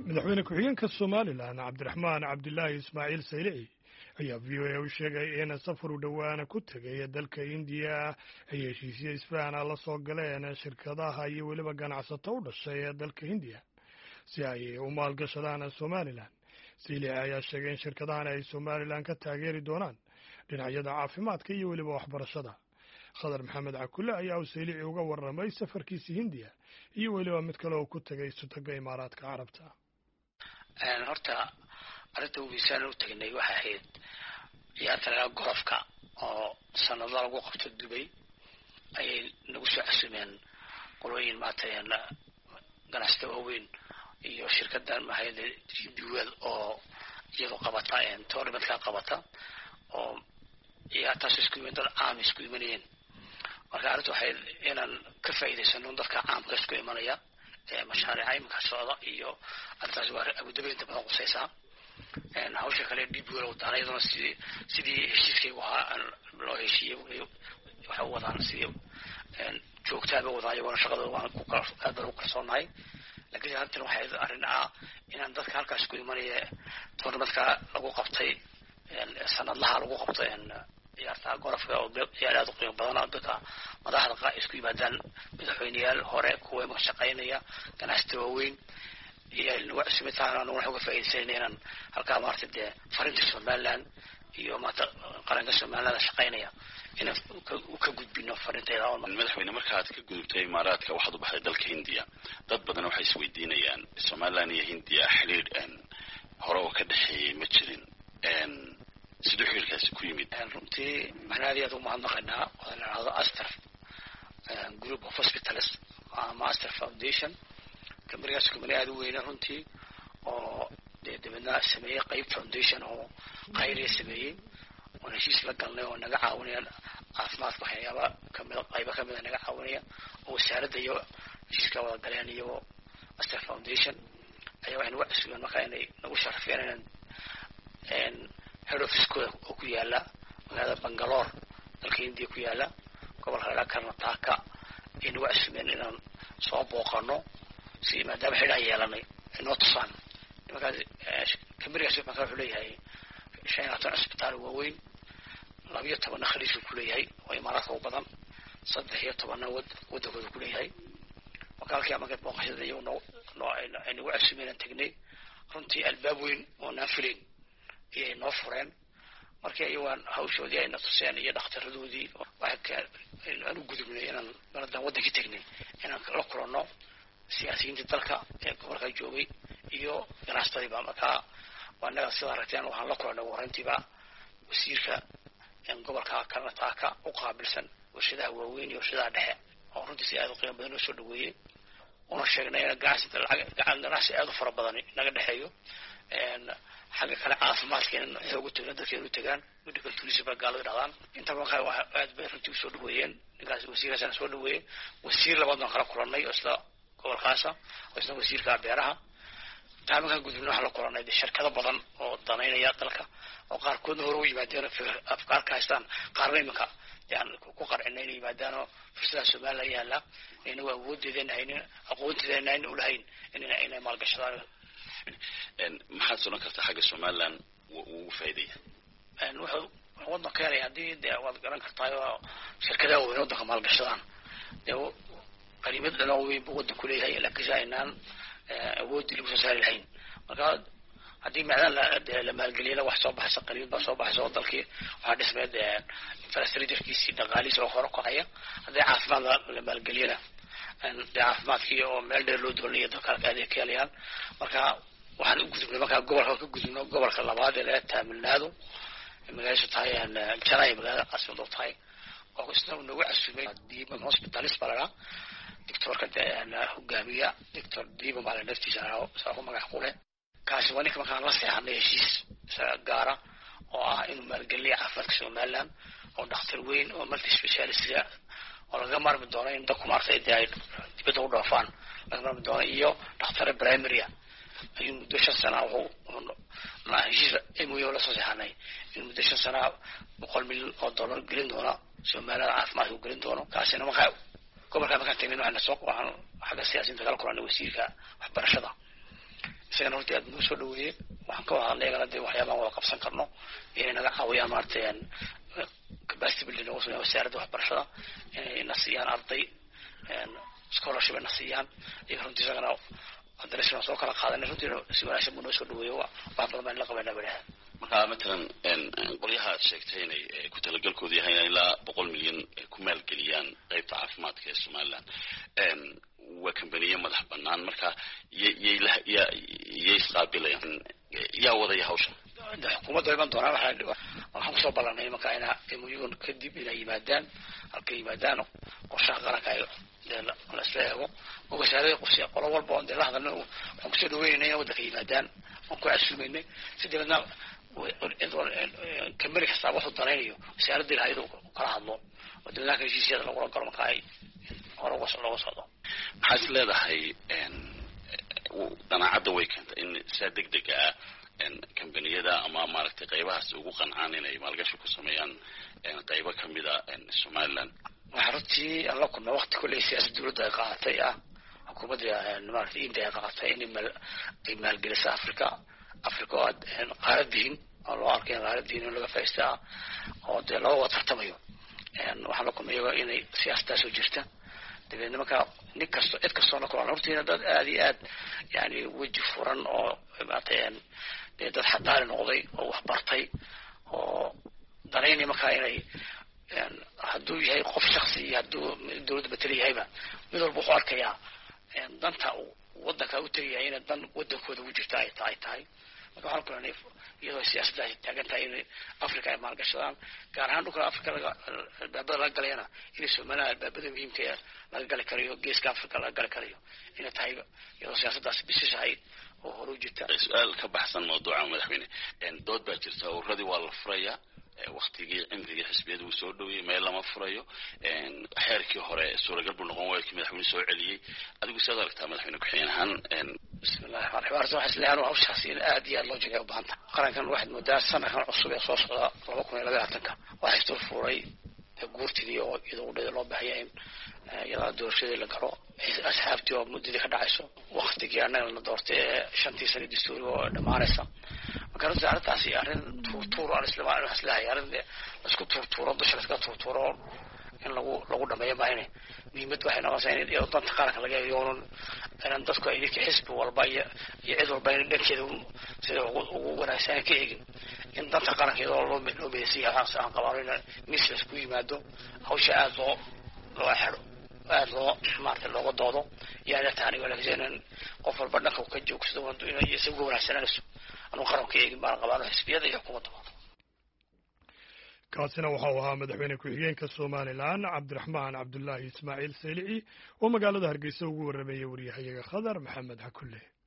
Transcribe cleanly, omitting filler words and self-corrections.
madaxweyne ku-xigeenka somalilan cabdiraxmaan cabdilaahi ismaaciil saylici ayaa v o a u sheegay in safar u dhowaana ku tegay dalka indiya ay heshiisyo isfahana la soo galeen shirkadaha iyo weliba ganacsato u dhashay ee dalka hindiya si ay u maalgashadaan somalilan. saylici ayaa sheegay in shirkadahan ay somalilan ka taageeri doonaan dhinacyada caafimaadka iyo weliba waxbarashada. khadar maxamed cakulle ayaa uu saylici uga warramay safarkiisa hindiya iyo weliba mid kale oo ku tegay sutaga imaaraadka carabta. horta arrinta wiisaan u tagnay waxay ahayd ciyaarta golofka oo sanado lagu qabto Dubai ayay nagu soo casuumeen qolooyin maatayeen ganacsato waaweyn iyo shirkadan mahayada duwal oo iyadoo qabata tournamentka qabata oo ciyaartaas isku yimaadeen caam isku yimaadeen. marka arrintu waxay inaan ka faa'iideysano dadka caamka isku imanaya mashaariic imka socda iyo arrintaas waa Abu Dhabi inta badan qusaysa hawsha kale dib u taariikhda sidii heshiiskii waxa loo heshiiyay waxa wadaan sidii joogtaaba wadaayo wana shaqada waan ku kalsoonahay. laakiin hadda waxay arrin inaan dadka halkaas ku imanaya tournamentka lagu qabtay sanadlaha lagu qabtay ciyaarta golofka oo ciyaaraad u qiimo badan dadka madaxda isku yimaadaan madaxweynayaal hore kuwa ma shaqaynaya ganacsato waaweyn iyo lagu cusubitaana waxa uga faa'iideysanayaan halka maartay farinta Somaliland iyo maanta qaranka Somaliland shaqaynaya inay ka gudbino farinteeda oo madaxweyne markaad ka gudubtay imaaraadka waxaad u baxday dalka Hindiya dad badan waxay isweydiinayaan Somaliland iyo Hindiya xiriir hore oo ka dhaxeeyay ma jirin sidoo xiriirkaasi ku yimid runtii maxnaadiyadu ma hadnaqanaa oo la yiraahdo Aster group of hospitals Master Foundation كمرياس كمرياد وين رنتي أو دبنا سمية قيب فاونديشن أو قيري سمية ونشيس لقنا ونجا عاونيا عفمات بحياة كمل قيبة كمل نجا عاونيا وسعر ديو نشيس كوا قلياني يو أستر فاونديشن أيوة إحنا وقسوا المكان نوشر فينا إن هروف سكول أكويالا وهذا بنغالور الكين دي أكويالا قبل هذا كنا تاكا إن وقسوا إن صوب وقرنو si maadaama xidhan yeelanay inoo tusaan markaas kamarigaas markaa wuxuu leeyahay 15 isbitaal waaweyn 12 khaliis ku leeyahay oo imaaraadka u badan 13 wadagooda ku leeyahay wakaalkii ama booqashada iyo aynu u cusubeen tagnay runtii albaab weyn oo naafilin iyo noo fureen markii ay waan hawshoodii ay natuseen iyo dhakhtarradoodii waxa aanu gudubnay inaan baradan waddanka tagnay inaan la kulanno siyaasiyiinta dalka ee gobolka joogay iyo ganacsatada markaa waana sida aragteen waxaan la kulannay warantiba wasiirka gobolka Karnataka u qaabilsan warshadaha waaweyn iyo warshadaha dhexe oo runtii si aad u qiimo badan u soo dhaweeyay oo sheegnay in ganacsi aad u fara badan naga dhaxeeyo xagga kale caafimaadka in ugu tagaan dadka u tagaan medical tourism gaalo dhaqaan inta waxa aad bay runtii soo dhaweeyeen ninkaas wasiirkaas soo dhaweeyay wasiir labaad kala kulannay isla gobolkaasa oo wasiirka beeraha taamaha gudubna waxa la qoranay shirkado badan oo danaynaya dalka oo qaar kood hore u yimaadeen afkaar ka haystaan qaarna imanka yani ku qarcinay inay yimaadaan fursadaha Soomaaliya yaala inay awoodeedeen haynin aqoonteedeen ayna u lahayn inay maalgashadaan maxaad soo kartaa xagga Somaliland uu faa'iideeyo wuxuu waddan keenay hadii waad garan kartaa shirkadaha weyn waddanka maalgashadaan قريبا لنا وبود كلها لكن جاينا أود اللي بسال الحين مركز هذه معنا لما القليلة وحصاب حسب قريب بصوب حسب ضلكي وهذا اسمه فلسطيني كيسي دغالي سو خرق هيا هذا عفما لما القليلة ده عفما فيه ومال اللودونية ذكر هذه كياليان مركز وحن جزء من مركز جبل خلابات اللي تعمل هذا مجالس تاي الجرايم أسمه ضطاي وقصنا إنه وعسمي دي من هوسبيتاليس برا دكتور كده أنا هجامية دكتور ديبم على نفسي سأقوم معقولة كاسواني كمان كان راسي عن إيشيس سجارة إنه مرجلي عفرك Somaliland أو دكتور وين أو ملتي سبيشاليست ولا جمر بدونين دكتور عارف إيه بتقول رافان جمر بدونين إياه دكتور برايمريا أيوم دوشة سنة هو ما إيشيس إموي ولا صحيحاني إنه دوشة سنة بقول $1 جريندونا Somaliland عارف ما هو جريندونا كاسينا ما خاو قبل كان تمينه عن السوق وعن حاجة سياسية تقال قرآن وسيلة وحبرشة isagana horta aad noo soo dhaweeyey waxaan ka wada hadlay iyagana dee waxyaabaan wada qabsan karno inay naga caawiyaan maaragtay capacity building nagu sameeya wasaaradda waxbarashada inay na siiyaan arday scholarship ay na siiyaan iyaga runtii isagana haddana soo kala qaadanay runtii si wanaagsan buu noo soo dhaweeyo wax badan baan la qabanaa baraha marka matalan qolyaha aad sheegtay inay ku talagalkoodu yahay inay ilaa 100 milyan ku maalgeliyaan qaybta caafimaadka ee Somaliland waa kambaniye madax bannaan marka yay isqaabilayaan yaa wadaya hawshan xukuumadda iman doonaa waxaan kusoo ballanay marka ina MOU kadib inay yimaadaan halka yimaadaan qorshaha qaranka la isla eego oo wasaaradda qofsi qolo walba oo la hadalno waxaan kusoo dhaweynaynaa waddanka yimaadaan waan ku casuumaynay sidibadna كمري حساب واحد طريقه سيارد الهيدو كلا هذلو ودوناك يجي سيادة لقرا قرم كاي ورا وصل حاس لا ده هي أنا عدو ويكند إن صدق دقة إن كمبنية ده أما ماركت قيبها سوق قنعانين أي مالجش كسميان إن قيبة كم بدا إن سومالان وحرتي الله كنا وقت كل سياسة دولة دقيقة حكومة ماركت إن دقيقة إن مال جلس أفريقيا قاردين الله أركين قاردين ولا فايستا أو ده لو وتحتميه يعني وحنا كنا يبغى إن سياسة سوجرته لأن ما كان نكسر نقول نورتين ده آدي يعني وجه فرن أو بعدين ده حتى النقضي أو حبرتي أو دريني ما كان يعني هدو هي قف شخصي هدو دولة بتري هيبة من البخار كيا يعني دنتا ودك أو تري هنا دن ودك وده وجه تاي waxaan ku leeyahay iyadoo siyaasadda ay taagan tahay in Afrika ay maalgashadaan gaar ahaan dhulka Afrika baabada la galayna in Soomaaliya baabada muhiimka ah laga gali karayo geeska Afrika laga gali karayo in tahay iyadoo siyaasaddaas bishahay oo hor u jirta su'aal ka baxsan mawduuca madaxweyne dood baa jirta oo radii waa la furaya waqtigii cimriga xisbiyadu uu soo dhaweeyay meel lama furayo xeerkii hore suuragal buu noqon waayay madaxweyne soo celiyay adigu sidoo aragtaa madaxweyne ku xigeenahan بسم الله الرحمن الرحيم أرجو حسلان وأوشخصي الآدية اللوجية وبانتا قرن كان واحد مدار سنة كان عصبي صوص ربكم إلى بيعتنك واحد تلفوري قورتي دي أو إذا ولد الله بحيين يلا دور شيء اللي قرأ أصحابتي ومدة كده عايشوا وقت جانا لنا دورتي شنتي سنة دستوري ودمارسة ما كانوا زعلت عسي أرن تور على الإسلام على الإسلام أرن اسكت تور ضش اسكت تور in lagu dhameeyo baayne niimad waxay noqonaysaa in danta qaranka laga yeeyo in dadku ay xisbi walba iyo cid walba in dhankeedu sida ugu wanaagsan ka eegin in danta qaranka loo meesiyo aan qabaarina mislas ku yimaado hawsha aad loo xiro aad loo maarta looga doodo yaana taani wala jeenan qof walba dhanka ka joogsado inuu isagu wanaagsanaaso anu qaranka eegin baan qabaano xisbiyada iyo xukuumadda kaasina waxau ahaa madaxweyne ku-xigeenka Somaliland Cabdiraxmaan Cabdullaahi Ismaaciil Saylici oo magaalada Hargeysa ugu waramayay wariyahayaga Khadar Maxamed Hakulle